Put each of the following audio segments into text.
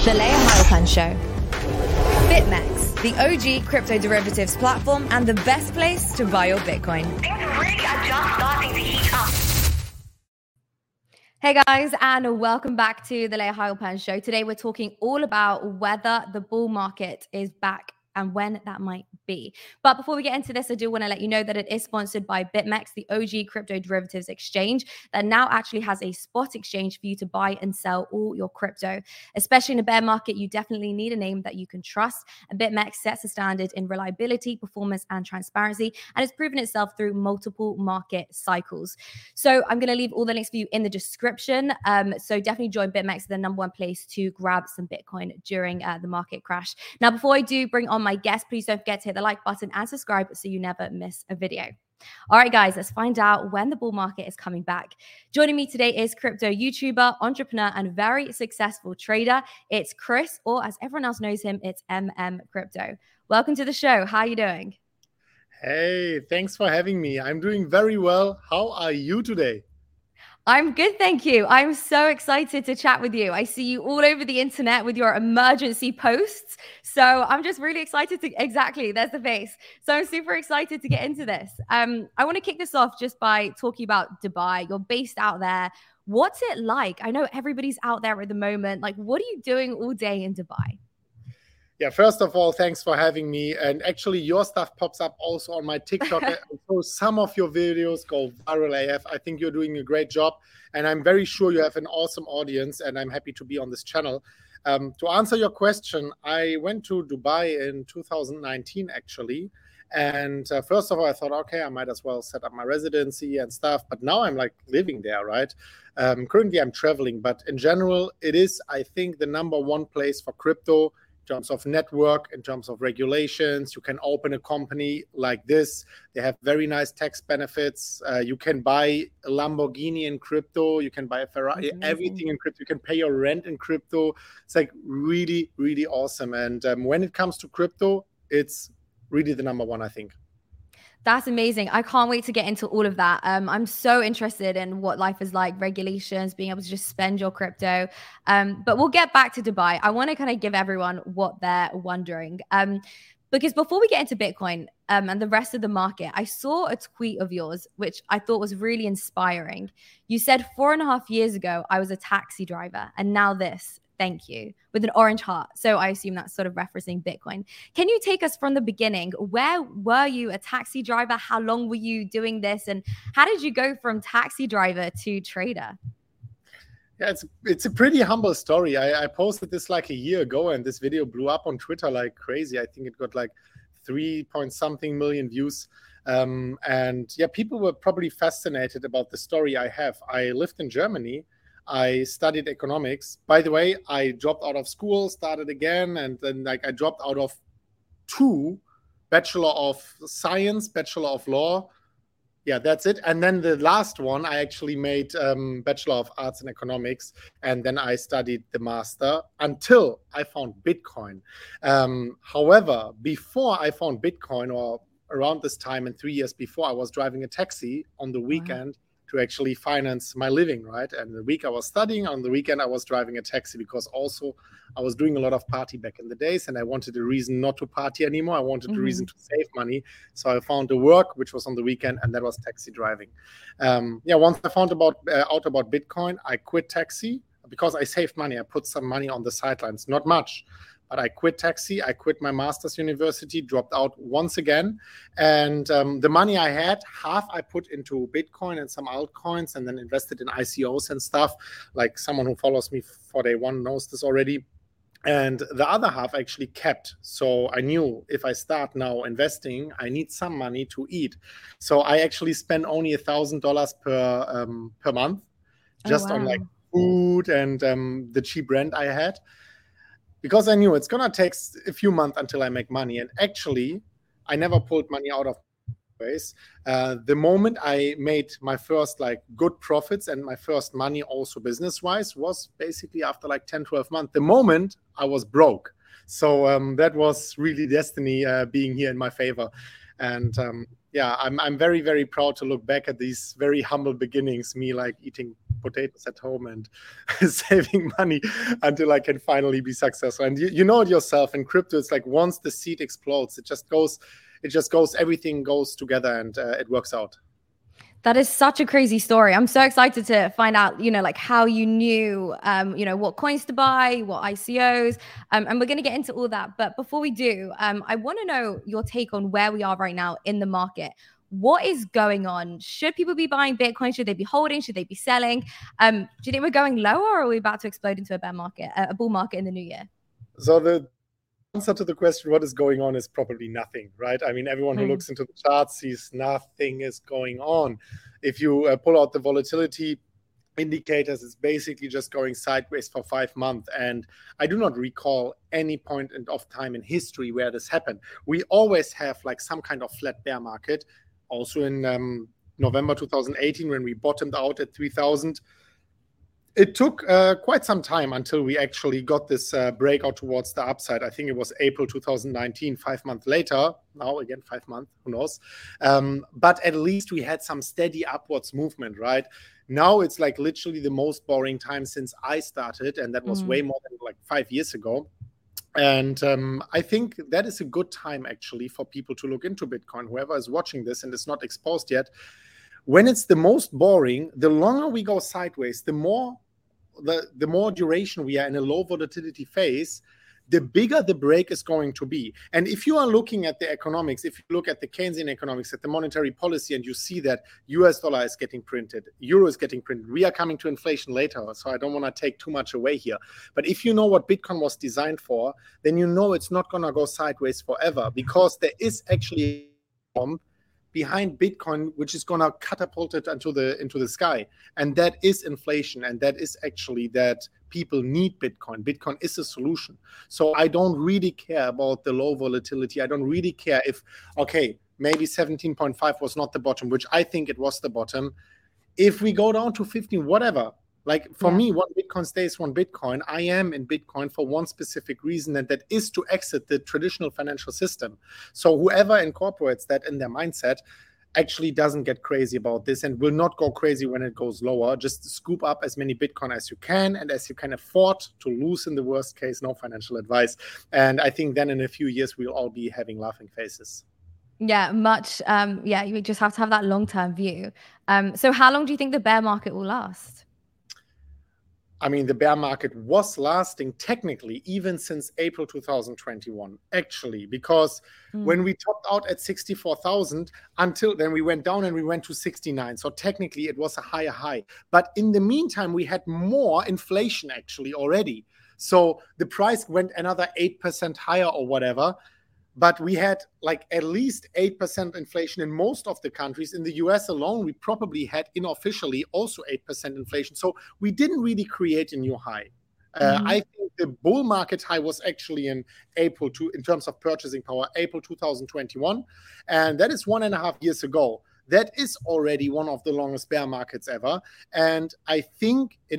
The Leah Heilpan Show. BitMEX, the OG crypto derivatives platform and the best place to buy your Bitcoin. Things really are just starting to heat up. Hey guys, and welcome back to the Leah Heilpan Show. Today we're talking all about whether the bull market is back and when that might be. But before we get into this, I do want to let you know that it is sponsored by BitMEX, the OG crypto derivatives exchange that now actually has a spot exchange for you to buy and sell all your crypto. Especially in a bear market, you definitely need a name that you can trust. And BitMEX sets a standard in reliability, performance, and transparency, and it's proven itself through multiple market cycles. So I'm going to leave all the links for you in the description. So definitely join BitMEX, the number one place to grab some Bitcoin during the market crash. Now, before I do bring on my guest, please don't forget to hit the like button and subscribe so you never miss a video. All right, guys, let's find out when the bull market is coming back. Joining me today is crypto YouTuber, entrepreneur, and very successful trader. It's Chris, or as everyone else knows him, it's MM Crypto. Welcome to the show. How are you doing? Hey, thanks for having me. I'm doing very well. How are you today? I'm good, thank you. I'm so excited to chat with you. I see you all over the internet with your emergency posts. So I'm just really excited there's the face. So I'm super excited to get into this. I want to kick this off just by talking about Dubai. You're based out there. What's it like? I know everybody's out there at the moment. Like, what are you doing all day in Dubai? Yeah, first of all, thanks for having me. And actually, your stuff pops up also on my TikTok. So some of your videos go viral AF. I think you're doing a great job. And I'm very sure you have an awesome audience. And I'm happy to be on this channel. To answer your question, I went to Dubai in 2019, actually. And first of all, I thought, okay, I might as well set up my residency and stuff. But now I'm like living there, right? Currently, I'm traveling. But in general, it is, I think, the number one place for crypto. In terms of network, in terms of regulations. You can open a company like this. They have very nice tax benefits. You can buy a Lamborghini in crypto. You can buy a Ferrari, everything in crypto. You can pay your rent in crypto. It's like really, really awesome. And when it comes to crypto, it's really the number one, I think. That's amazing. I can't wait to get into all of that. I'm so interested in what life is like, regulations, being able to just spend your crypto. But we'll get back to Dubai. I want to kind of give everyone what they're wondering. Because before we get into Bitcoin and the rest of the market, I saw a tweet of yours, which I thought was really inspiring. You said 4.5 years ago, I was a taxi driver, and now this. Thank you, with an orange heart. So I assume that's sort of referencing Bitcoin. Can you take us from the beginning? Where were you a taxi driver? How long were you doing this? And how did you go from taxi driver to trader? Yeah, it's a pretty humble story. I posted this like a year ago, and this video blew up on Twitter like crazy. I think it got like 3-point-something million views. And yeah, people were probably fascinated about the story I have. I lived in Germany. I studied economics. By the way, I dropped out of school, started again, and then like I dropped out of 2, Bachelor of Science, Bachelor of Law. Yeah, that's it. And then the last one, I actually made Bachelor of Arts in Economics, and then I studied the master until I found Bitcoin. However, before I found Bitcoin, or around this time and 3 years before, I was driving a taxi on the weekend. To actually finance my living, right? And the week I was studying, on the weekend I was driving a taxi, because also I was doing a lot of party back in the days, and I wanted a reason not to party anymore. I wanted a reason to save money. So I found the work, which was on the weekend, and that was taxi driving. Once I found out about Bitcoin, I quit taxi because I saved money. I put some money on the sidelines, not much. But I quit taxi, I quit my master's university, dropped out once again. And the money I had, half I put into Bitcoin and some altcoins, and then invested in ICOs and stuff. Like someone who follows me for day one knows this already. And the other half I actually kept. So I knew if I start now investing, I need some money to eat. So I actually spent only $1,000 per month, just on like food and the cheap rent I had. Because I knew it's going to take a few months until I make money. And actually, I never pulled money out of ways. The moment I made my first like good profits and my first money also business-wise was basically after like 10, 12 months. The moment I was broke. So that was really destiny being here in my favor. And I'm very, very proud to look back at these very humble beginnings, me like eating potatoes at home and saving money until I can finally be successful. And you know it yourself, in crypto, it's like once the seed explodes, it just goes, everything goes together, and it works out. That is such a crazy story. I'm so excited to find out, like how you knew, what coins to buy, what ICOs, and we're going to get into all that. But before we do, I want to know your take on where we are right now in the market. What is going on? Should people be buying Bitcoin? Should they be holding? Should they be selling? Do you think we're going lower, or are we about to explode into a bear market, a bull market in the new year? So the answer to the question, what is going on, is probably nothing, right? I mean, everyone who looks into the charts sees nothing is going on. If you pull out the volatility indicators, it's basically just going sideways for 5 months. And I do not recall any point of time in history where this happened. We always have like some kind of flat bear market. Also in November 2018, when we bottomed out at 3,000, it took quite some time until we actually got this breakout towards the upside. I think it was April 2019, 5 months later. Now, again, 5 months, who knows? But at least we had some steady upwards movement, right? Now it's like literally the most boring time since I started, and that was way more than like 5 years ago. And I think that is a good time, actually, for people to look into Bitcoin. Whoever is watching this and is not exposed yet, when it's the most boring, the longer we go sideways, the more duration we are in a low volatility phase, the bigger the break is going to be. And if you are looking at the economics, if you look at the Keynesian economics, at the monetary policy, and you see that US dollar is getting printed, euro is getting printed, we are coming to inflation later, so I don't want to take too much away here. But if you know what Bitcoin was designed for, then you know it's not going to go sideways forever, because there is actually a bomb behind Bitcoin, which is going to catapult it into the sky. And that is inflation. And that is actually that people need Bitcoin. Bitcoin is a solution. So I don't really care about the low volatility. I don't really care if, okay, maybe 17.5 was not the bottom, which I think it was the bottom. If we go down to 15, whatever. Like for me, one Bitcoin stays one Bitcoin. I am in Bitcoin for one specific reason, and that is to exit the traditional financial system. So whoever incorporates that in their mindset actually doesn't get crazy about this and will not go crazy when it goes lower. Just scoop up as many Bitcoin as you can and as you can afford to lose in the worst case. No financial advice. And I think then in a few years, we'll all be having laughing faces. Yeah, much. You just have to have that long-term view. So how long do you think the bear market will last? I mean, the bear market was lasting technically even since April 2021, actually, because when we topped out at 64,000, until then we went down and we went to 69. So technically it was a higher high. But in the meantime, we had more inflation actually already. So the price went another 8% higher or whatever. But we had like at least 8% inflation in most of the countries. In the US alone, we probably had unofficially also 8% inflation. So we didn't really create a new high. I think the bull market high was actually in April, in terms of purchasing power, April 2021. And that is 1.5 years ago. That is already one of the longest bear markets ever. And I think it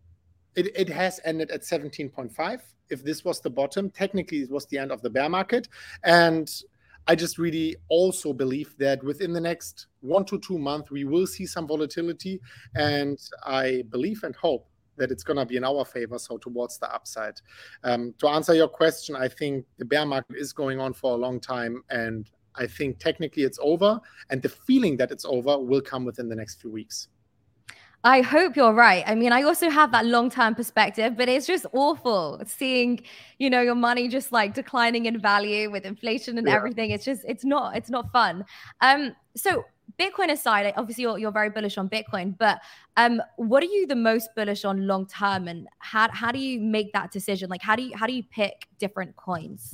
has ended at 17.5. If this was the bottom, technically it was the end of the bear market. And I just really also believe that within the next 1 to 2 months, we will see some volatility. And I believe and hope that it's going to be in our favor, so towards the upside. To answer your question, I think the bear market is going on for a long time. And I think technically it's over. And the feeling that it's over will come within the next few weeks. I hope you're right. I mean, I also have that long-term perspective, but it's just awful seeing, your money just like declining in value with inflation and everything. It's not fun. So Bitcoin aside, obviously you're very bullish on Bitcoin, but what are you the most bullish on long-term, and how do you make that decision? Like, how do you pick different coins?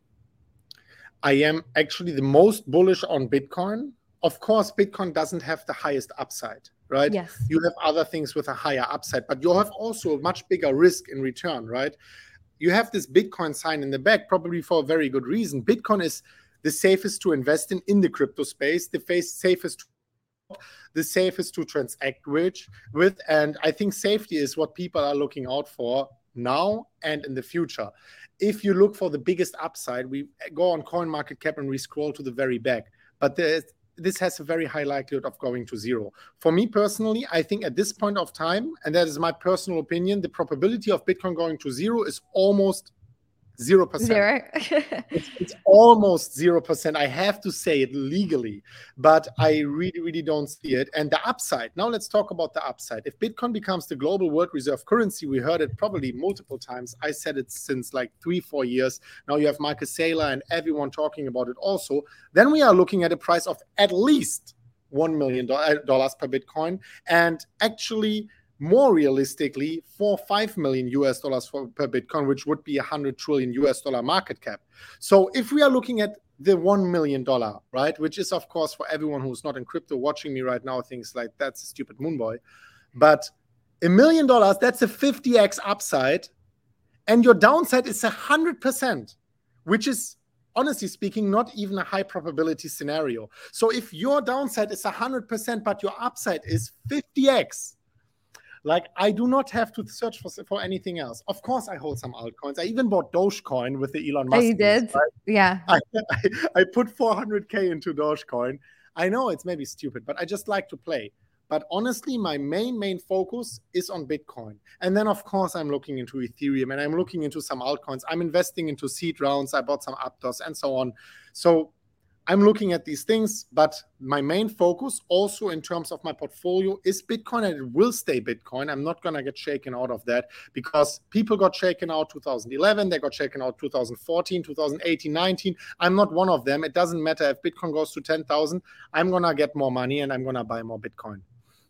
I am actually the most bullish on Bitcoin. Of course, Bitcoin doesn't have the highest upside, right? Yes. You have other things with a higher upside, but you have also a much bigger risk in return, right? You have this Bitcoin sign in the back, probably for a very good reason. Bitcoin is the safest to invest in the crypto space, the safest to transact with. And I think safety is what people are looking out for now and in the future. If you look for the biggest upside, we go on CoinMarketCap and we scroll to the very back. But this has a very high likelihood of going to zero. For me personally, I think at this point of time, and that is my personal opinion, the probability of Bitcoin going to zero is almost 0%. Zero. It's almost 0%. I have to say it legally, but I really, really don't see it. And the upside, now let's talk about the upside. If Bitcoin becomes the global world reserve currency, we heard it probably multiple times. I said it since like 3-4 years. Now you have Michael Saylor and everyone talking about it also. Then we are looking at a price of at least $1 million per Bitcoin, and actually more realistically, $4-5 million per Bitcoin, which would be $100 trillion market cap. So if we are looking at the $1 million, right, which is of course for everyone who's not in crypto watching me right now, thinks like that's a stupid moon boy, but $1 million, that's a 50x upside, and your downside is 100%, which is honestly speaking not even a high probability scenario. So if your downside is 100%, but your upside is 50x, like, I do not have to search for anything else. Of course, I hold some altcoins. I even bought Dogecoin with the Elon Musk. Oh, you did? Right? Yeah. I put 400K into Dogecoin. I know it's maybe stupid, but I just like to play. But honestly, my main focus is on Bitcoin. And then, of course, I'm looking into Ethereum and I'm looking into some altcoins. I'm investing into seed rounds. I bought some Aptos and so on. So I'm looking at these things, but my main focus also in terms of my portfolio is Bitcoin, and it will stay Bitcoin. I'm not going to get shaken out of that, because people got shaken out 2011, they got shaken out 2014, 2018, 19. I'm not one of them. It doesn't matter if Bitcoin goes to 10,000, I'm going to get more money and I'm going to buy more Bitcoin.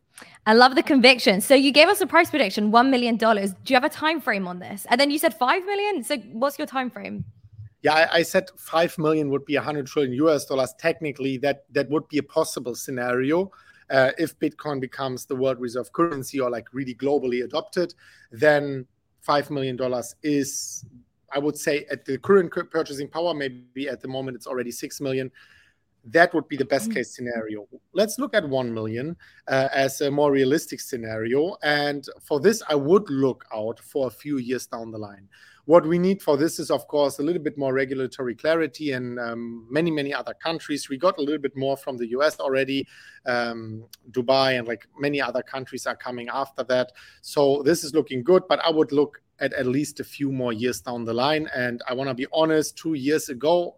I love the conviction. So you gave us a price prediction, $1 million. Do you have a time frame on this? And then you said 5 million. So what's your time frame? Yeah, I said 5 million would be $100 trillion. Technically, that would be a possible scenario. If Bitcoin becomes the world reserve currency or like really globally adopted, then $5 million is, I would say, at the current purchasing power, maybe at the moment it's already 6 million. That would be the best case scenario. Let's look at 1 million as a more realistic scenario. And for this, I would look out for a few years down the line. What we need for this is, of course, a little bit more regulatory clarity in many other countries. We got a little bit more from the US already. Dubai and like many other countries are coming after that. So this is looking good, but I would look at least a few more years down the line. And I want to be honest, 2 years ago,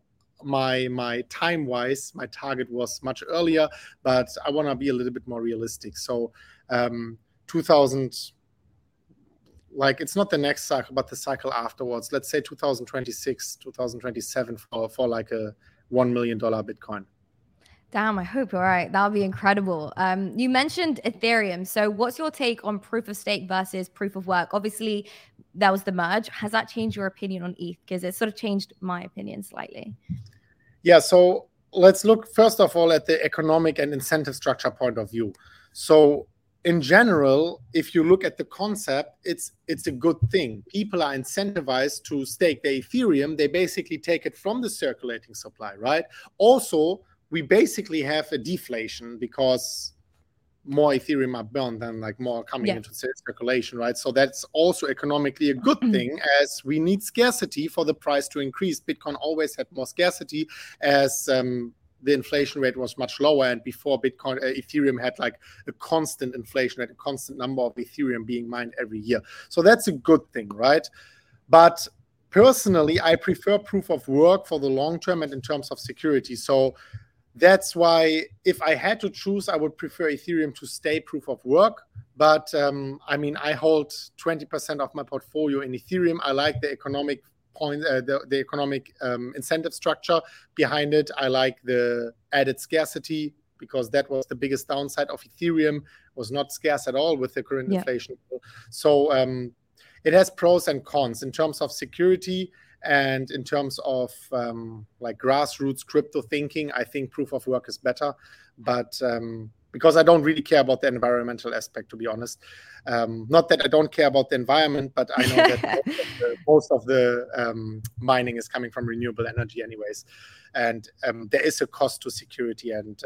my time-wise, my target was much earlier, but I want to be a little bit more realistic. So 2000... like, it's not the next cycle, but the cycle afterwards. Let's say 2026, 2027 for like a $1 million Bitcoin. Damn, I hope you're right. That would be incredible. You mentioned Ethereum. So what's your take on proof of stake versus proof of work? Obviously, that was the merge. Has that changed your opinion on ETH? Because it sort of changed my opinion slightly. Yeah, so let's look, first of all, at the economic and incentive structure point of view. So in general, if you look at the concept, it's a good thing. People are incentivized to stake their Ethereum. They basically take it from the circulating supply, right? Also, we basically have a deflation because more Ethereum are burned than like more coming into circulation, right? So that's also economically a good thing, as we need scarcity for the price to increase. Bitcoin always had more scarcity as the inflation rate was much lower, and before Bitcoin, Ethereum had like a constant inflation, had a constant number of Ethereum being mined every year. So that's a good thing, right? But personally, I prefer proof of work for the long term and in terms of security. So that's why if I had to choose, I would prefer Ethereum to stay proof of work. But I mean, I hold 20% of my portfolio in Ethereum. I like the economic point, the economic incentive structure behind it. I like the added scarcity, because that was the biggest downside of Ethereum, was not scarce at all with the current inflation. So it has pros and cons in terms of security and in terms of like grassroots crypto thinking. I think proof of work is better, but because I don't really care about the environmental aspect, to be honest. Not that I don't care about the environment, but I know that most of the mining is coming from renewable energy anyways. And there is a cost to security and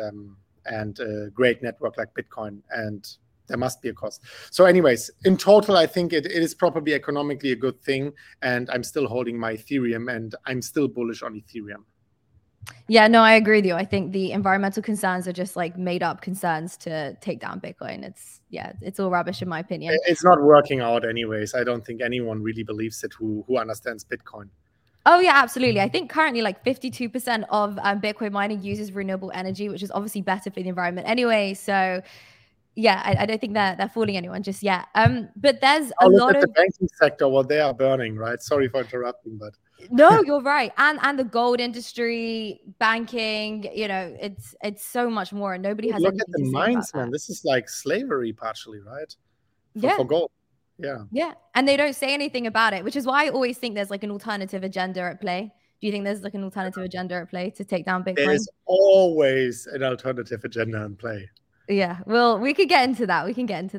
a great network like Bitcoin, and there must be a cost. So anyways, in total, I think it is probably economically a good thing, and I'm still holding my Ethereum, and I'm still bullish on Ethereum. Yeah, no, I agree with you. I think the environmental concerns are just like made up concerns to take down Bitcoin. It's all rubbish in my opinion. It's not working out anyways. I don't think anyone really believes it who understands Bitcoin. Oh yeah, absolutely. I think currently like 52% of Bitcoin mining uses renewable energy, which is obviously better for the environment anyway. So yeah, I don't think they're fooling anyone just yet. But there's a lot of the banking sector, what they are burning, right? Sorry for interrupting, but no, you're right. And the gold industry, banking, it's so much more, and nobody has look anything at the to say mines, about man. that. This is like slavery partially, right? Yeah. For gold. Yeah. And they don't say anything about it, which is why I always think there's like an alternative agenda at play. Do you think there's like an alternative agenda at play to take down Bitcoin? There's always an alternative agenda in play. Yeah. Well, we could get into that.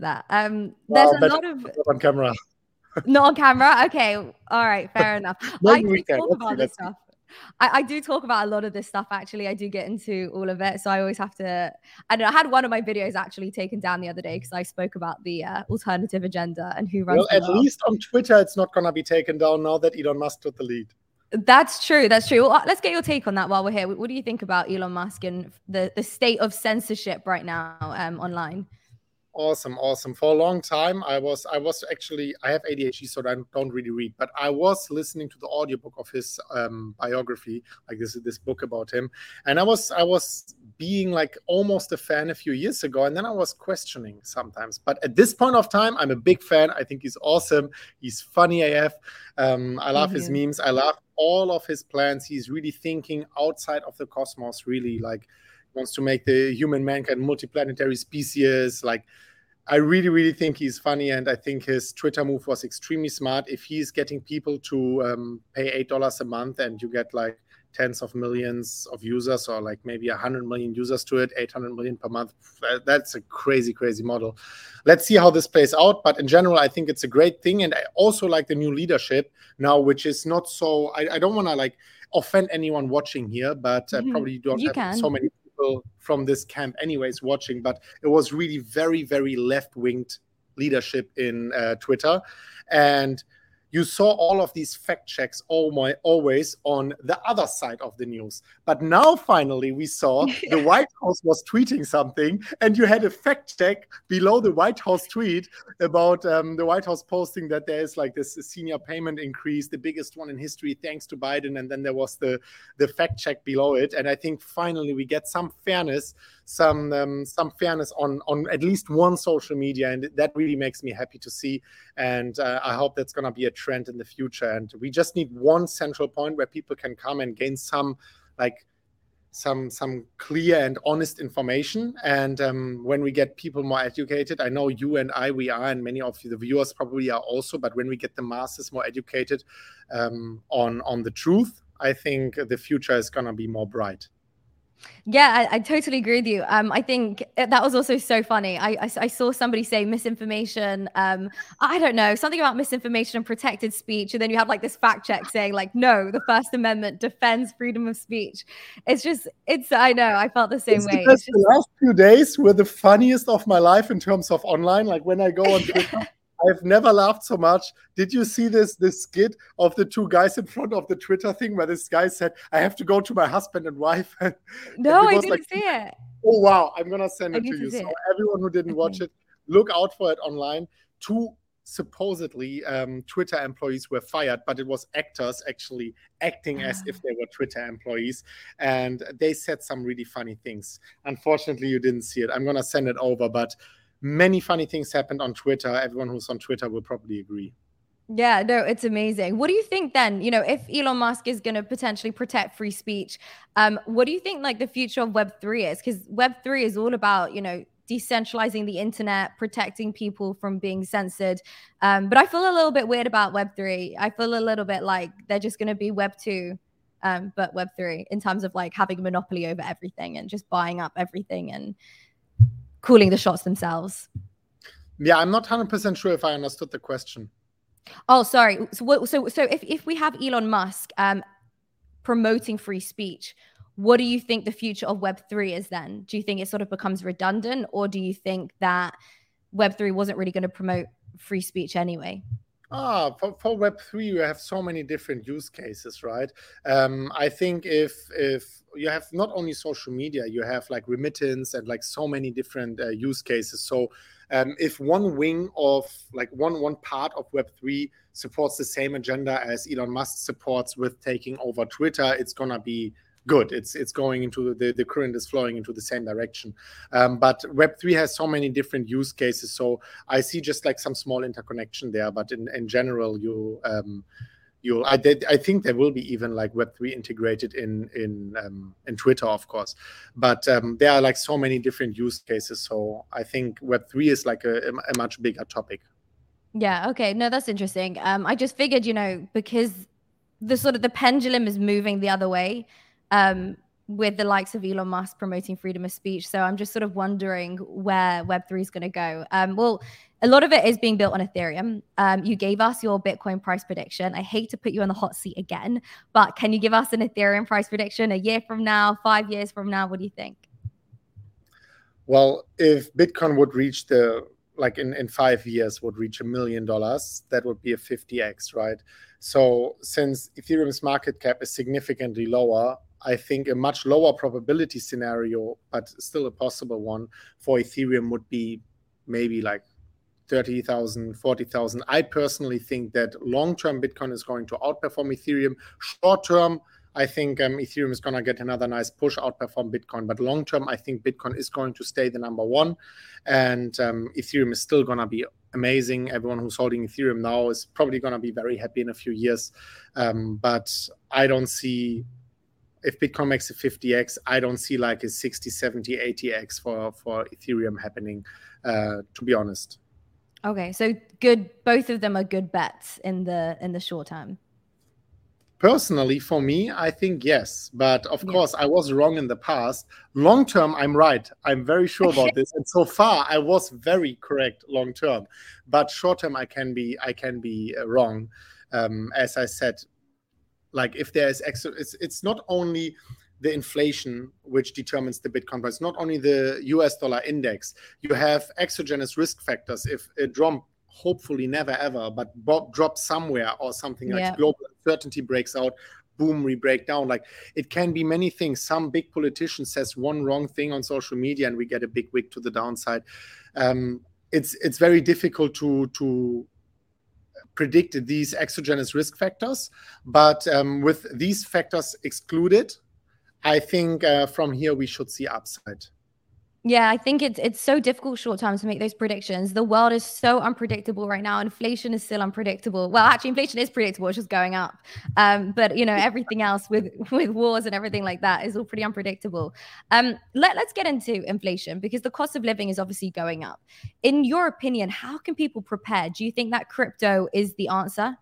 There's a lot of on camera. Not on camera. Okay. All right. Fair enough. I do talk about this stuff. I do talk about a lot of this stuff, actually. I do get into all of it. So I always have to, I don't know, I had one of my videos actually taken down the other day because I spoke about the alternative agenda and who runs at least on Twitter, it's not going to be taken down now that Elon Musk took the lead. That's true. Well, let's get your take on that while we're here. What do you think about Elon Musk and the state of censorship right now online? Awesome. For a long time, I was actually, I have ADHD, so I don't really read, but I was listening to the audiobook of his biography, like this book about him. And I was being like almost a fan a few years ago, and then I was questioning sometimes. But at this point of time, I'm a big fan. I think he's awesome. He's funny AF. I love his memes. I love all of his plans. He's really thinking outside of the cosmos, really like wants to make the human mankind multiplanetary species. Like, I really, really think he's funny, and I think his Twitter move was extremely smart. If he's getting people to pay $8 a month and you get like tens of millions of users, or like maybe 100 million users to it, 800 million per month, that's a crazy, crazy model. Let's see how this plays out. But in general, I think it's a great thing. And I also like the new leadership now, which is not so, I don't want to like offend anyone watching here, but probably you don't have so many people from this camp anyways watching, but it was really very, very left-winged leadership in Twitter. And you saw all of these fact checks always on the other side of the news. But now finally we saw the White House was tweeting something, and you had a fact check below the White House tweet about the White House posting that there is like this senior payment increase, the biggest one in history, thanks to Biden. And then there was the fact check below it. And I think finally we get some fairness, some fairness on at least one social media, and that really makes me happy to see. And I hope that's going to be a trend in the future. And we just need one central point where people can come and gain some clear and honest information. And when we get people more educated, I know you and we are, and many of the viewers probably are also, but when we get the masses more educated on the truth, I think the future is going to be more bright. Yeah, I totally agree with you. I think that was also so funny. I saw somebody say misinformation. I don't know, something about misinformation and protected speech. And then you have like this fact check saying like, no, the First Amendment defends freedom of speech. I know, I felt the same way. The last few days were the funniest of my life in terms of online. Like when I go on Twitter, I've never laughed so much. Did you see this skit of the two guys in front of the Twitter thing where this guy said, I have to go to my husband and wife? No, I didn't see it. Oh, wow. I'm going to send it to you. So everyone who didn't watch it, look out for it online. Two supposedly Twitter employees were fired, but it was actors actually acting as if they were Twitter employees. And they said some really funny things. Unfortunately, you didn't see it. I'm going to send it over, but many funny things happened on Twitter. Everyone who's on Twitter will probably agree. Yeah, no, it's amazing. What do you think then, if Elon Musk is going to potentially protect free speech, what do you think like the future of Web3 is? Because Web3 is all about, decentralizing the internet, protecting people from being censored. But I feel a little bit weird about Web3. I feel a little bit like they're just going to be Web2, but Web3 in terms of like having a monopoly over everything and just buying up everything and calling the shots themselves. Yeah, I'm not 100% sure if I understood the question. Oh, sorry. So if we have Elon Musk promoting free speech, what do you think the future of Web3 is then? Do you think it sort of becomes redundant, or do you think that Web3 wasn't really going to promote free speech anyway? For Web3, you have so many different use cases, right? I think if you have not only social media, you have like remittance and like so many different use cases. So if one wing of like one part of Web3 supports the same agenda as Elon Musk supports with taking over Twitter, it's gonna be good. It's going into the current is flowing into the same direction. But Web3 has so many different use cases. So I see just like some small interconnection there. But in general, I think there will be even like Web3 integrated in Twitter, of course. But there are like so many different use cases. So I think Web3 is like a much bigger topic. Yeah. Okay. No, that's interesting. I just figured, because the pendulum is moving the other way, with the likes of Elon Musk promoting freedom of speech. So I'm just sort of wondering where Web3 is going to go. Well, a lot of it is being built on Ethereum. You gave us your Bitcoin price prediction. I hate to put you on the hot seat again, but can you give us an Ethereum price prediction a year from now, 5 years from now? What do you think? Well, if Bitcoin would reach in 5 years would reach $1 million, that would be a 50x, right? So since Ethereum's market cap is significantly lower, I think a much lower probability scenario, but still a possible one for Ethereum would be maybe like 30,000, 40,000. I personally think that long-term Bitcoin is going to outperform Ethereum. Short-term, I think Ethereum is going to get another nice push, outperform Bitcoin. But long-term, I think Bitcoin is going to stay the number one. And Ethereum is still going to be amazing. Everyone who's holding Ethereum now is probably going to be very happy in a few years. But I don't see, if Bitcoin makes a 50x, I don't see like a 60, 70, 80x for Ethereum happening, to be honest. Okay, so good. Both of them are good bets in the short term. Personally, for me, I think yes. But of course, I was wrong in the past. Long term, I'm right. I'm very sure about this. And so far, I was very correct long term. But short term, I can be wrong. As I said, like if there is it's not only the inflation which determines the Bitcoin price, not only the US dollar index. You have exogenous risk factors. If a drop, hopefully never ever, but drop somewhere or something like global uncertainty breaks out, boom, we break down. Like it can be many things. Some big politician says one wrong thing on social media and we get a big wick to the downside. It's very difficult to predict these exogenous risk factors, but with these factors excluded, I think from here we should see upside. Yeah, I think it's so difficult short term to make those predictions. The world is so unpredictable right now. Inflation is still unpredictable. Well, actually, inflation is predictable. It's just going up. But everything else with wars and everything like that is all pretty unpredictable. Let's get into inflation because the cost of living is obviously going up. In your opinion, how can people prepare? Do you think that crypto is the answer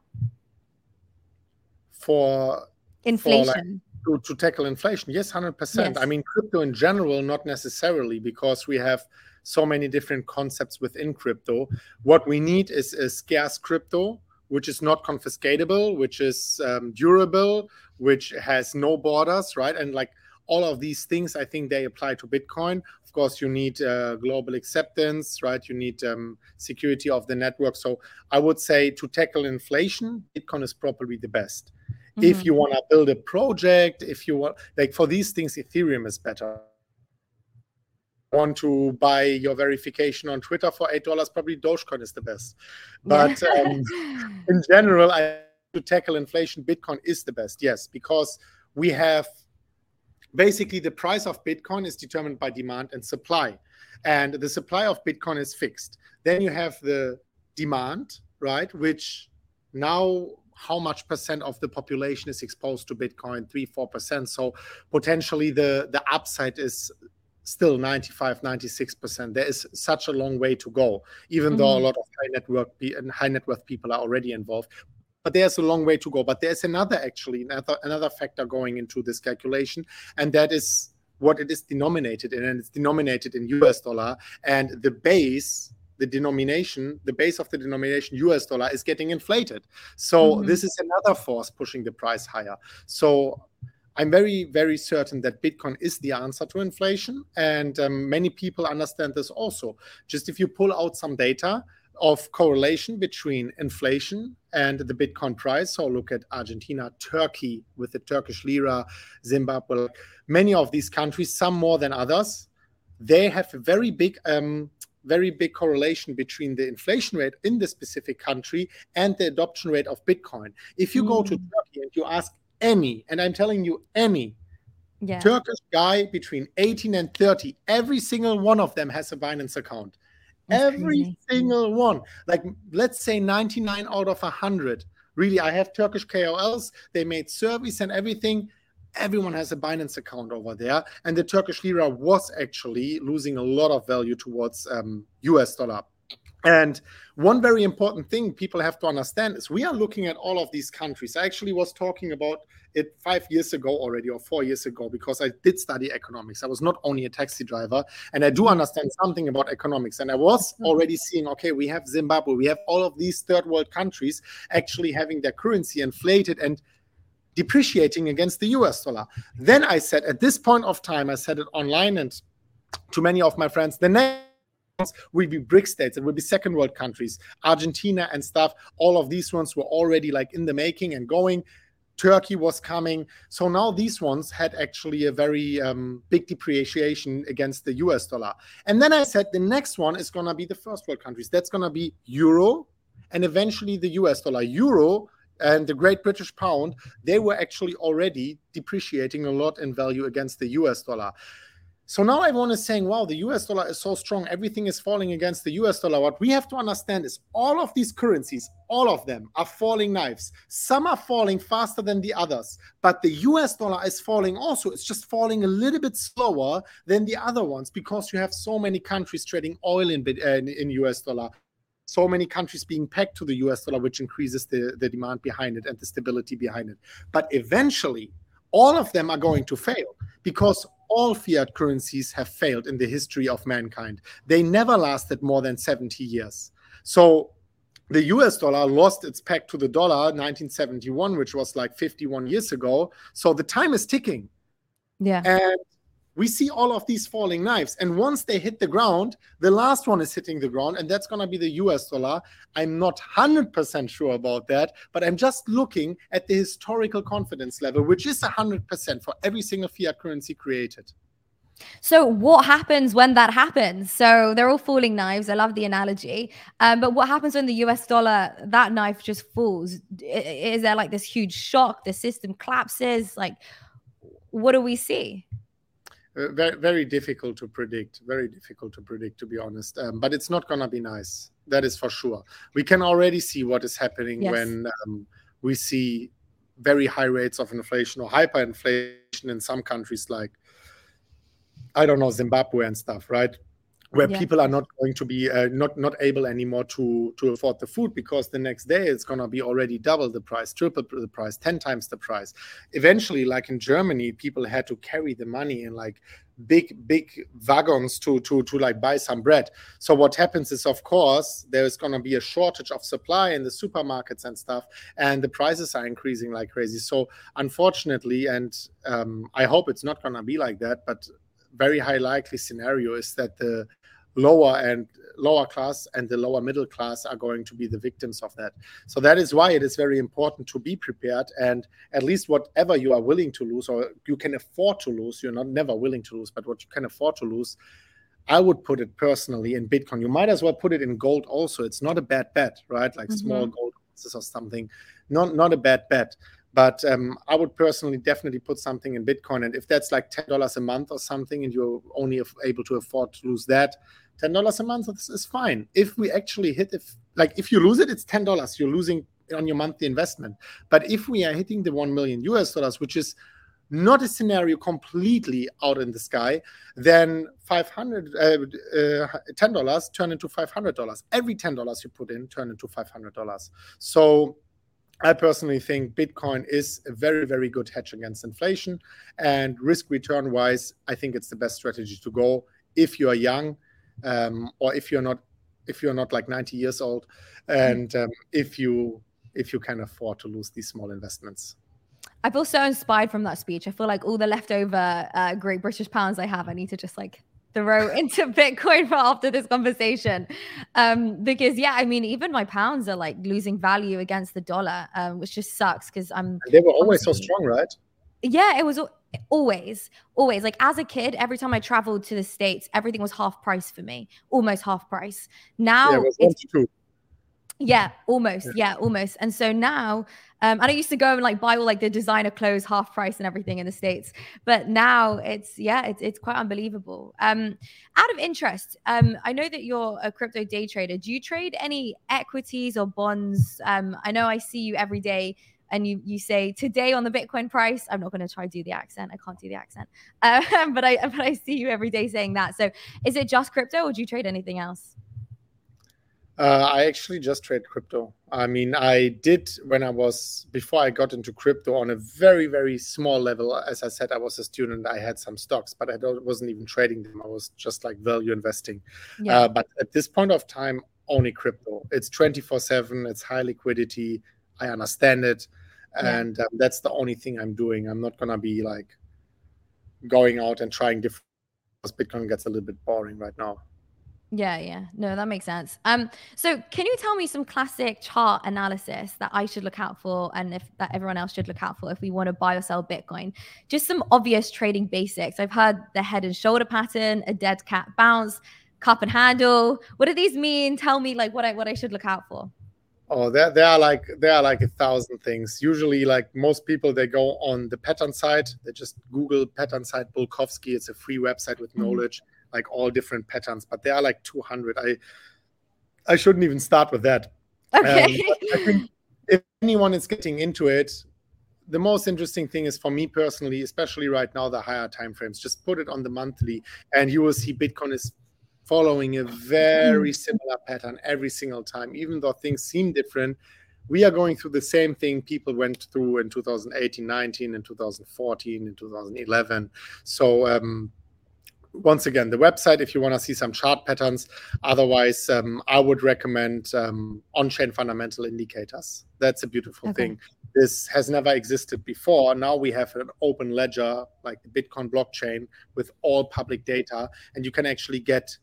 for inflation? To tackle inflation? Yes, 100%. Yes. I mean, crypto in general, not necessarily, because we have so many different concepts within crypto. What we need is a scarce crypto, which is not confiscatable, which is durable, which has no borders, right? And like all of these things, I think they apply to Bitcoin. Of course, you need global acceptance, right? You need security of the network. So I would say to tackle inflation, Bitcoin is probably the best. Mm-hmm. If you want to build a project, if you want, like for these things, Ethereum is better. Want to buy your verification on Twitter for $8, probably Dogecoin is the best. But in general, to tackle inflation, Bitcoin is the best, yes, because we have basically the price of Bitcoin is determined by demand and supply. And the supply of Bitcoin is fixed. Then you have the demand, right, which now how much percent of the population is exposed to Bitcoin? 3-4%. So potentially the upside is still 95-96%. There is such a long way to go, even though a lot of high net worth people are already involved. But there's a long way to go. But there's another factor going into this calculation, and that is what it is denominated in, and it's denominated in US dollar. And the base of the denomination US dollar is getting inflated. So this is another force pushing the price higher. So I'm very, very certain that Bitcoin is the answer to inflation. And many people understand this also. Just if you pull out some data, of correlation between inflation and the Bitcoin price. So look at Argentina, Turkey with the Turkish lira, Zimbabwe, many of these countries, some more than others. They have a very big correlation between the inflation rate in the specific country and the adoption rate of Bitcoin. If you go to Turkey and you ask any, and I'm telling you any, Turkish guy between 18 and 30, every single one of them has a Binance account. Every single one. Like, let's say 99 out of 100. Really, I have Turkish KOLs. They made surveys and everything. Everyone has a Binance account over there. And the Turkish lira was actually losing a lot of value towards US dollar. And one very important thing people have to understand is we are looking at all of these countries. I actually was talking about it 5 years ago already, or 4 years ago, because I did study economics. I was not only a taxi driver, and I do understand something about economics. And I was already seeing, okay, we have Zimbabwe, we have all of these third world countries actually having their currency inflated and depreciating against the US dollar. Then I said, at this point of time, I said it online and to many of my friends, the next will be BRIC states, it will be second world countries, Argentina and stuff. All of these ones were already like in the making and going. Turkey was coming. So now these ones had actually a very big depreciation against the US dollar. And then I said the next one is going to be the first world countries. That's going to be Euro and eventually the US dollar. Euro and the Great British Pound, they were actually already depreciating a lot in value against the US dollar. So now everyone is saying, wow, the US dollar is so strong. Everything is falling against the US dollar. What we have to understand is all of these currencies, all of them are falling knives. Some are falling faster than the others, but the US dollar is falling also. It's just falling a little bit slower than the other ones because you have so many countries trading oil in US dollar. So many countries being pegged to the US dollar, which increases the demand behind it and the stability behind it. But eventually, all of them are going to fail because all fiat currencies have failed in the history of mankind. They never lasted more than 70 years. So the US dollar lost its peg to the dollar in 1971, which was like 51 years ago. So the time is ticking. Yeah. And we see all of these falling knives. And once they hit the ground, the last one is hitting the ground, and that's going to be the US dollar. I'm not 100% sure about that, but I'm just looking at the historical confidence level, which is 100% for every single fiat currency created. So what happens when that happens? So they're all falling knives. I love the analogy. But what happens when the US dollar, that knife just falls? Is there like this huge shock? The system collapses? Like, what do we see? Very, very difficult to predict. Very difficult to predict, to be honest. But it's not going to be nice. That is for sure. We can already see what is happening when we see very high rates of inflation or hyperinflation in some countries like, I don't know, Zimbabwe and stuff, right? Where people are not going to be not able anymore to afford the food because the next day it's going to be already double the price, triple the price, 10 times the price. Eventually, like in Germany, people had to carry the money in like big wagons to like buy some bread. So what happens is, of course, there's going to be a shortage of supply in the supermarkets and stuff, and the prices are increasing like crazy. So unfortunately, and I hope it's not going to be like that, but very high likely scenario is that the lower class and the lower middle class are going to be the victims of that. So that is why it is very important to be prepared, and at least whatever you are willing to lose or you can afford to lose, you're not never willing to lose, but what you can afford to lose, I would put it personally in Bitcoin. You might as well put it in gold also. It's not a bad bet, right? Like small gold pieces or something, not a bad bet. But I would personally definitely put something in Bitcoin. And if that's like $10 a month or something, and you're only able to afford to lose that, $10 a month is fine. If we actually if you lose it, it's $10. You're losing on your monthly investment. But if we are hitting the $1 million, which is not a scenario completely out in the sky, then $10 turn into $500. Every $10 you put in turn into $500. So I personally think Bitcoin is a very, very good hedge against inflation, and risk return wise, I think it's the best strategy to go if you are young, or if you're not like 90 years old, and if you can afford to lose these small investments. I feel so inspired from that speech. I feel like all the leftover Great British Pounds I have, I need to just like throw into Bitcoin for after this conversation. Because yeah, I mean, even my pounds are like losing value against the dollar, which just sucks because And they were always so strong, right? Yeah, it was always like as a kid, every time I traveled to the States, everything was half price for me, almost half price. Now it was 1 to 2. Yeah, almost. Yeah, almost. And so now, and I used to go and like buy all like the designer clothes half price and everything in the States. But now it's quite unbelievable. Out of interest, I know that you're a crypto day trader. Do you trade any equities or bonds? I know I see you every day and you say today on the Bitcoin price. I'm not going to try to do the accent. I can't do the accent. But I see you every day saying that. So is it just crypto or do you trade anything else? I actually just trade crypto. I mean, I did before I got into crypto on a very, very small level. As I said, I was a student. I had some stocks, but I wasn't even trading them. I was just like value investing. Yeah. But at this point of time, only crypto. It's 24/7. It's high liquidity. I understand it. And that's the only thing I'm doing. I'm not going to be like going out and trying different, because Bitcoin gets a little bit boring right now. Yeah. No, that makes sense. So can you tell me some classic chart analysis that I should look out for and that everyone else should look out for if we want to buy or sell Bitcoin? Just some obvious trading basics. I've heard the head and shoulder pattern, a dead cat bounce, cup and handle. What do these mean? Tell me like what I should look out for. Oh, there are like 1,000 things. Usually, like most people, they go on the pattern site. They just Google pattern site Bulkowski. It's a free website with knowledge, like all different patterns. But there are like 200. I shouldn't even start with that. Okay. I think if anyone is getting into it, the most interesting thing is for me personally, especially right now, the higher time frames. Just put it on the monthly, and you will see Bitcoin is following a very similar pattern every single time. Even though things seem different, we are going through the same thing people went through in 2018, 19, and 2014, and 2011. So once again, the website, if you want to see some chart patterns. Otherwise, I would recommend on-chain fundamental indicators. That's a beautiful thing. This has never existed before. Now we have an open ledger like the Bitcoin blockchain with all public data, and you can actually get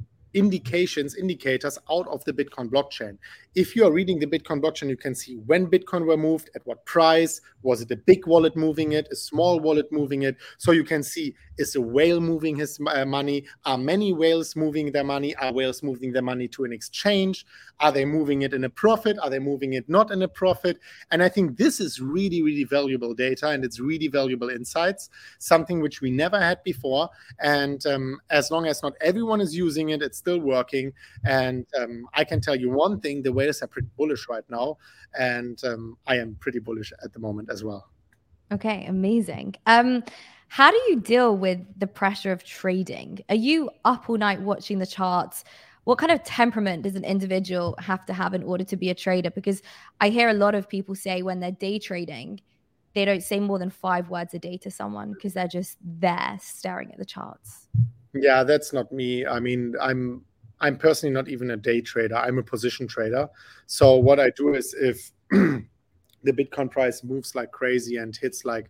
indicators out of the Bitcoin blockchain. If you are reading the Bitcoin blockchain, you can see when Bitcoin were moved, at what price, was it a big wallet moving it, a small wallet moving it. So you can see, is a whale moving his money? Are many whales moving their money? Are whales moving their money to an exchange? Are they moving it in a profit? Are they moving it not in a profit? And I think this is really, really valuable data, and it's really valuable insights, something which we never had before. And as long as not everyone is using it, it's still working. And I can tell you one thing, the whales are pretty bullish right now. And I am pretty bullish at the moment as well. Okay, amazing. How do you deal with the pressure of trading? Are you up all night watching the charts? What kind of temperament does an individual have to have in order to be a trader? Because I hear a lot of people say when they're day trading, they don't say more than 5 words a day to someone because they're just there staring at the charts. Yeah, that's not me. I mean, I'm personally not even a day trader. I'm a position trader. So what I do is if the Bitcoin price moves like crazy and hits like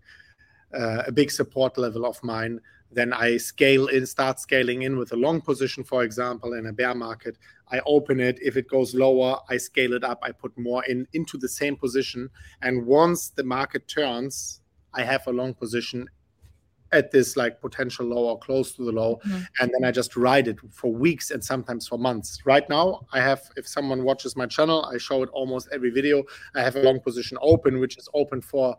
a big support level of mine, then I start scaling in with a long position, for example, in a bear market. I open it. If it goes lower, I scale it up. I put more into the same position. And once the market turns, I have a long position at this like potential low or close to the low. And then I just ride it for weeks and sometimes for months. Right now, I have, if someone watches my channel, I show it almost every video. I have a long position open, which is open for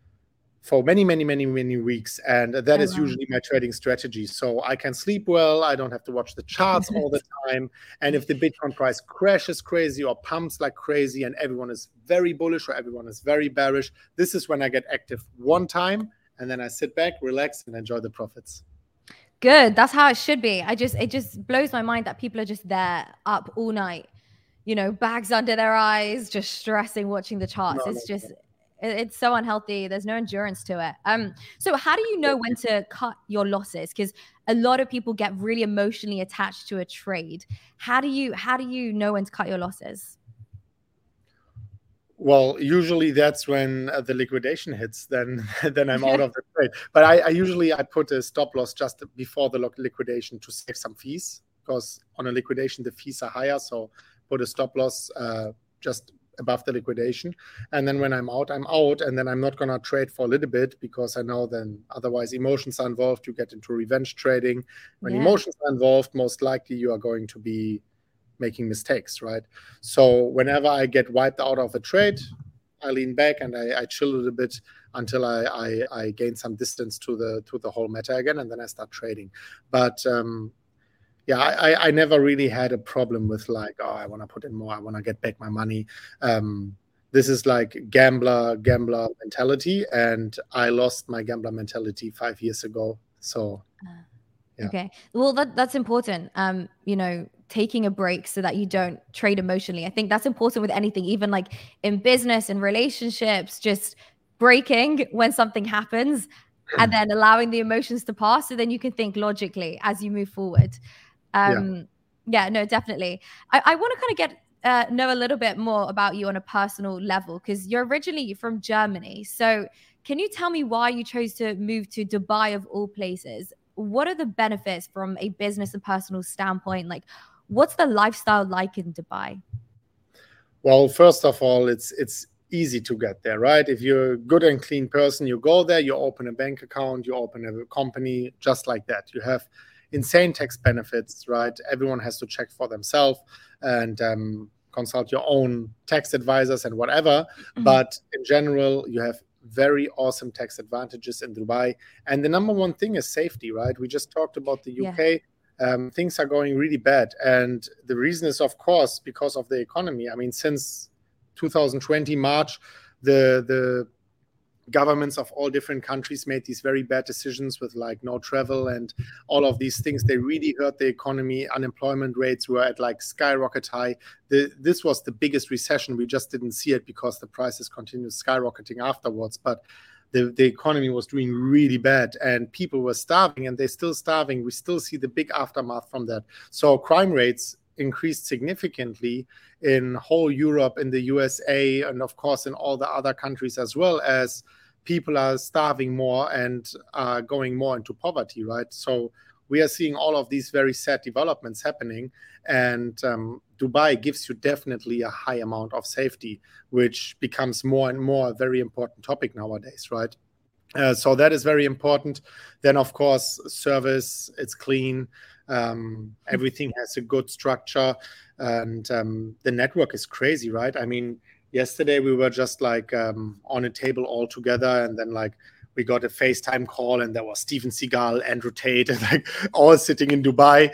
many, many, many, many weeks. And that is usually my trading strategy. So I can sleep well. I don't have to watch the charts all the time. And if the Bitcoin price crashes crazy or pumps like crazy and everyone is very bullish or everyone is very bearish, this is when I get active one time. And then I sit back, relax, and enjoy the profits. Good. That's how it should be. It just blows my mind that people are just there up all night, bags under their eyes, just stressing, watching the charts. It's so unhealthy. There's no endurance to it. So how do you know when to cut your losses? Because a lot of people get really emotionally attached to a trade. How do you know when to cut your losses? Well, usually that's when the liquidation hits. Then I'm out of the trade. But I usually put a stop loss just before the liquidation to save some fees, because on a liquidation the fees are higher. So put a stop loss just above the liquidation, and then when I'm out, and then I'm not gonna trade for a little bit, because I know then otherwise emotions are involved. You get into revenge trading. When emotions are involved, most likely you are going to be making mistakes, right? So whenever I get wiped out of a trade, I lean back and I chill a little bit until I gain some distance to the whole matter again, and then I start trading. But yeah, I never really had a problem with like, oh, I want to put in more, I want to get back my money. This is like gambler mentality, and I lost my gambler mentality 5 years ago. So yeah. Okay, well that's important. Taking a break so that you don't trade emotionally. I think that's important with anything, even like in business and relationships, just breaking when something happens and then allowing the emotions to pass, so then you can think logically as you move forward. Yeah, no, definitely. I want to kind of know a little bit more about you on a personal level, because you're originally from Germany. So can you tell me why you chose to move to Dubai of all places? What are the benefits from a business and personal standpoint? Like, what's the lifestyle like in Dubai? Well, first of all, it's easy to get there, right? If you're a good and clean person, you go there, you open a bank account, you open a company, just like that. You have insane tax benefits, right? Everyone has to check for themselves and consult your own tax advisors and whatever. But in general, you have very awesome tax advantages in Dubai. And the number one thing is safety, right? We just talked about the UK. Things are going really bad. And the reason is, of course, because of the economy. I mean, since 2020 March, the governments of all different countries made these very bad decisions with like no travel and all of these things. They really hurt the economy. Unemployment rates were at like skyrocket high. This was the biggest recession. We just didn't see it because the prices continued skyrocketing afterwards. But the economy was doing really bad and people were starving, and they're still starving. We still see the big aftermath from that. So crime rates increased significantly in whole Europe, in the USA, and of course in all the other countries, as well as people are starving more and are going more into poverty, right? So we are seeing all of these very sad developments happening, and Dubai gives you definitely a high amount of safety, which becomes more and more a very important topic nowadays, right? So that is very important. Then, of course, service, it's clean. Everything has a good structure, and the network is crazy, right? I mean, yesterday we were just like on a table all together, and then like we got a FaceTime call, and there was Steven Seagal, Andrew Tate, and like all sitting in Dubai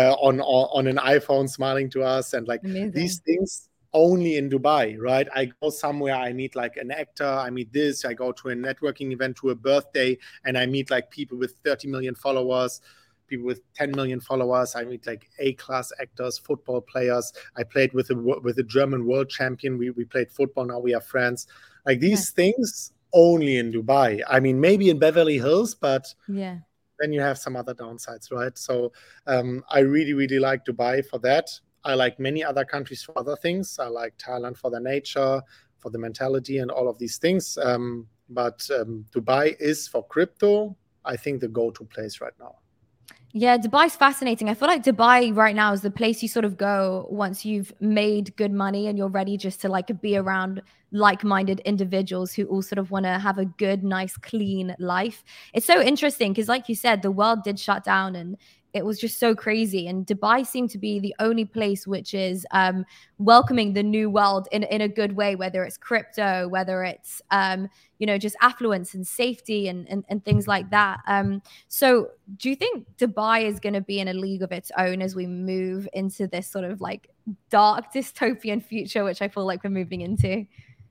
on an iPhone, smiling to us, and like Amazing. These things only in Dubai, right? I go somewhere, I meet like an actor, I meet this, I go to a networking event, to a birthday, and I meet like people with 30 million followers, people with 10 million followers. I meet like A-class actors, football players. I played with a German world champion. We played football, now we are friends. Like these things only in Dubai. I mean, maybe in Beverly Hills, but then you have some other downsides, right? So I really, really like Dubai for that. I like many other countries for other things. I like Thailand for the nature, for the mentality, and all of these things. But Dubai is, for crypto, I think, the go-to place right now. Yeah, Dubai's fascinating. I feel like Dubai right now is the place you sort of go once you've made good money and you're ready just to like be around like-minded individuals who all sort of want to have a good, nice, clean life. It's so interesting because, like you said, the world did shut down and it was just so crazy. And Dubai seemed to be the only place which is welcoming the new world in a good way, whether it's crypto, whether it's, just affluence and safety and things like that. So do you think Dubai is going to be in a league of its own as we move into this sort of like dark dystopian future, which I feel like we're moving into?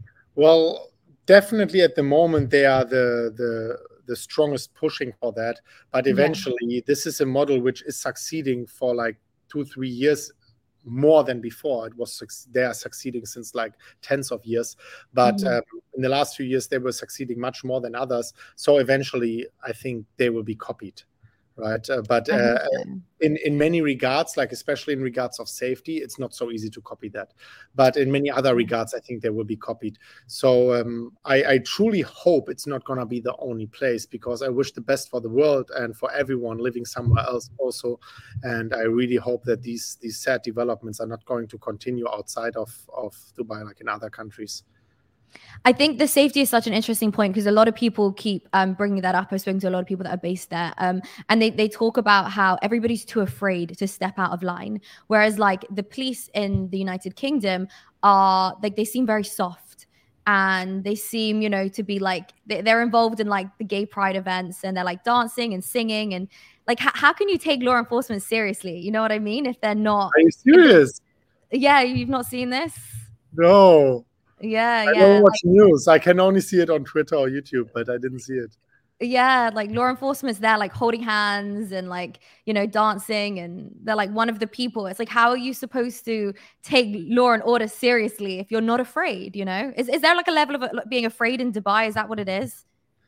Well, definitely at the moment, they are the strongest pushing for that, but eventually this is a model which is succeeding for like 2-3 years more than before. They are succeeding since like tens of years, but in the last few years they were succeeding much more than others. So eventually I think they will be copied. right? But I think so. in many regards, like especially in regards of safety, it's not so easy to copy that. But in many other regards, I think they will be copied. So I truly hope it's not going to be the only place, because I wish the best for the world and for everyone living somewhere else also. And I really hope that these sad developments are not going to continue outside of Dubai, like in other countries. I think the safety is such an interesting point, because a lot of people keep bringing that up. I've spoken to a lot of people that are based there, and they talk about how everybody's too afraid to step out of line, whereas like the police in the United Kingdom are like, they seem very soft, and they seem, you know, to be like they're involved in like the gay pride events, and they're like dancing and singing, and like how can you take law enforcement seriously? You know what I mean? If they're not. Are you serious? Yeah, you've not seen this? No. Yeah, I don't watch news. I can only see it on Twitter or YouTube, but I didn't see it. Yeah, like law enforcement's there, like holding hands and like, you know, dancing, and they're like one of the people. It's like, how are you supposed to take law and order seriously if you're not afraid? You know, is there like a level of being afraid in Dubai? Is that what it is?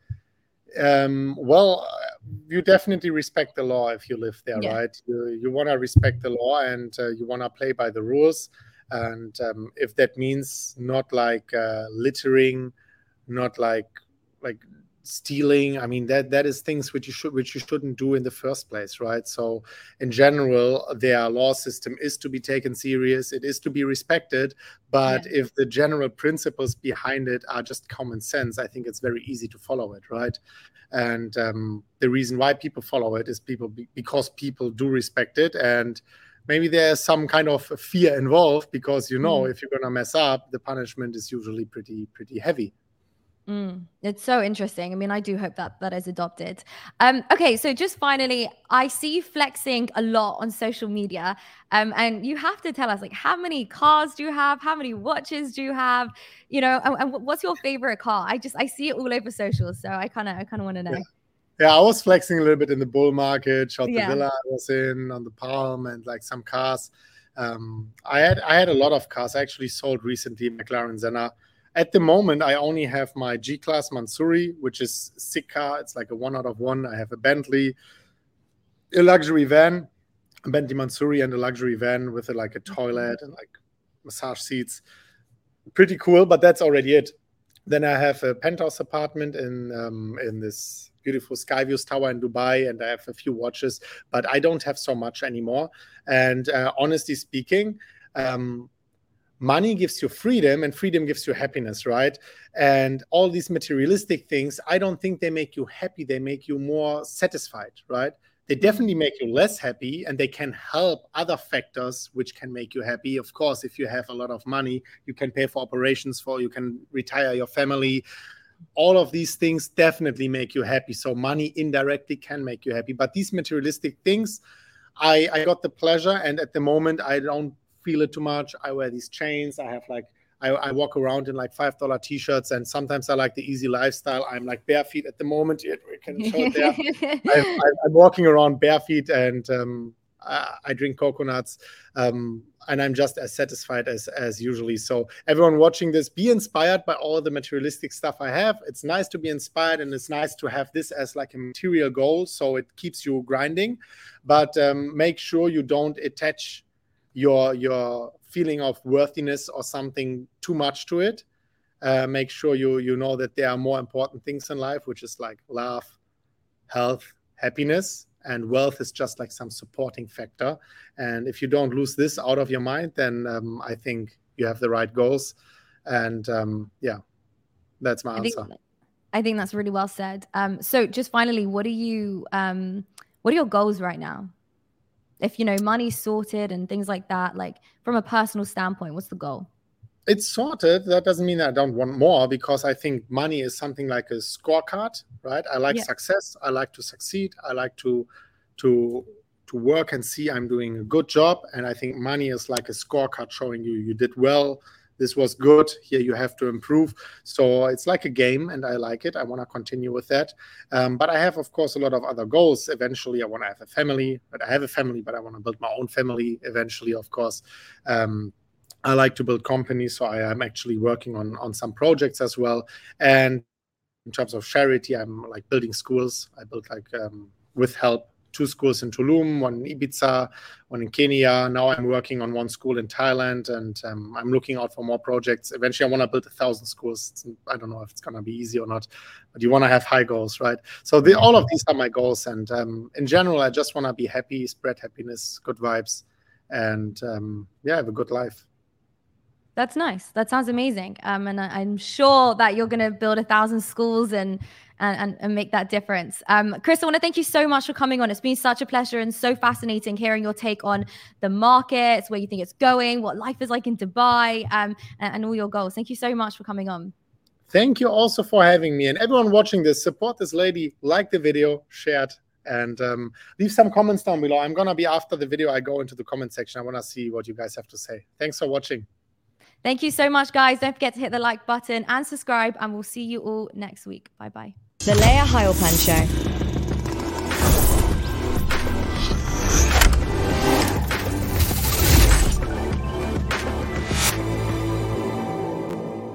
Well, you definitely respect the law if you live there, right? You want to respect the law, and you want to play by the rules. And if that means not like littering, not like stealing, I mean that is things which you shouldn't do in the first place, right? So in general, their law system is to be taken serious. It is to be respected. But if the general principles behind it are just common sense, I think it's very easy to follow it, right? And the reason why people follow it is because people do respect it, and maybe there's some kind of fear involved, because, you know, if you're going to mess up, the punishment is usually pretty heavy. It's so interesting. I mean, I do hope that is adopted. Okay, so just finally, I see you flexing a lot on social media, and you have to tell us, like, how many cars do you have? How many watches do you have? You know, and what's your favorite car? I see it all over social, so I kind of want to know. Yeah, I was flexing a little bit in the bull market, shot the villa I was in on the Palm, and like some cars. I had a lot of cars. I actually sold recently McLaren Senna. At the moment, I only have my G-Class Mansouri, which is a sick car. It's like a 1 out of 1. I have a Bentley, a luxury van, a Bentley Mansouri, and a luxury van with like a toilet and like massage seats. Pretty cool, but that's already it. Then I have a penthouse apartment in this beautiful Skyviews tower in Dubai, and I have a few watches, but I don't have so much anymore. And honestly speaking, money gives you freedom, and freedom gives you happiness, right? And all these materialistic things, I don't think they make you happy. They make you more satisfied, right? They definitely make you less happy, and they can help other factors which can make you happy. Of course, if you have a lot of money, you can pay for operations, you can retire your family. All of these things definitely make you happy. So money indirectly can make you happy. But these materialistic things, I got the pleasure, and at the moment, I don't feel it too much. I wear these chains. I have like, I walk around in like $5 t-shirts, and sometimes I like the easy lifestyle. I'm like bare feet at the moment. We can show it there. I'm walking around bare feet, and I drink coconuts, and I'm just as satisfied as usually. So everyone watching this, be inspired by all the materialistic stuff I have. It's nice to be inspired, and it's nice to have this as like a material goal, so it keeps you grinding. But make sure you don't attach your feeling of worthiness or something too much to it. Make sure you know that there are more important things in life, which is like love, health, happiness, and wealth is just like some supporting factor. And if you don't lose this out of your mind, then I think you have the right goals. And that's my answer. I think that's really well said. So just finally, what are your goals right now? If, you know, money's sorted and things like that, like from a personal standpoint, what's the goal? It's sorted. That doesn't mean I don't want more, because I think money is something like a scorecard, right? I like success. I like to succeed. I like to work and see I'm doing a good job. And I think money is like a scorecard showing you did well. This was good. Here you have to improve. So it's like a game, and I like it. I want to continue with that. But I have, of course, a lot of other goals. Eventually, I want to have a family. But I have a family, but I want to build my own family eventually, of course. I like to build companies, so I am actually working on some projects as well. And in terms of charity, I'm like building schools. I built like with help 2 schools in Tulum, 1 in Ibiza, 1 in Kenya. Now I'm working on 1 school in Thailand, and I'm looking out for more projects. Eventually, I want to build 1,000 schools. I don't know if it's going to be easy or not, but you want to have high goals, right? So all of these are my goals. And in general, I just want to be happy, spread happiness, good vibes, and have a good life. That's nice. That sounds amazing. And I'm sure that you're going to build 1,000 schools and make that difference. Chris, I want to thank you so much for coming on. It's been such a pleasure and so fascinating hearing your take on the markets, where you think it's going, what life is like in Dubai, and all your goals. Thank you so much for coming on. Thank you also for having me. And everyone watching this, support this lady, like the video, share it, and leave some comments down below. I'm going to be, after the video, I go into the comment section. I want to see what you guys have to say. Thanks for watching. Thank you so much, guys. Don't forget to hit the like button and subscribe, and we'll see you all next week. Bye-bye. The Leah Heilpern Show.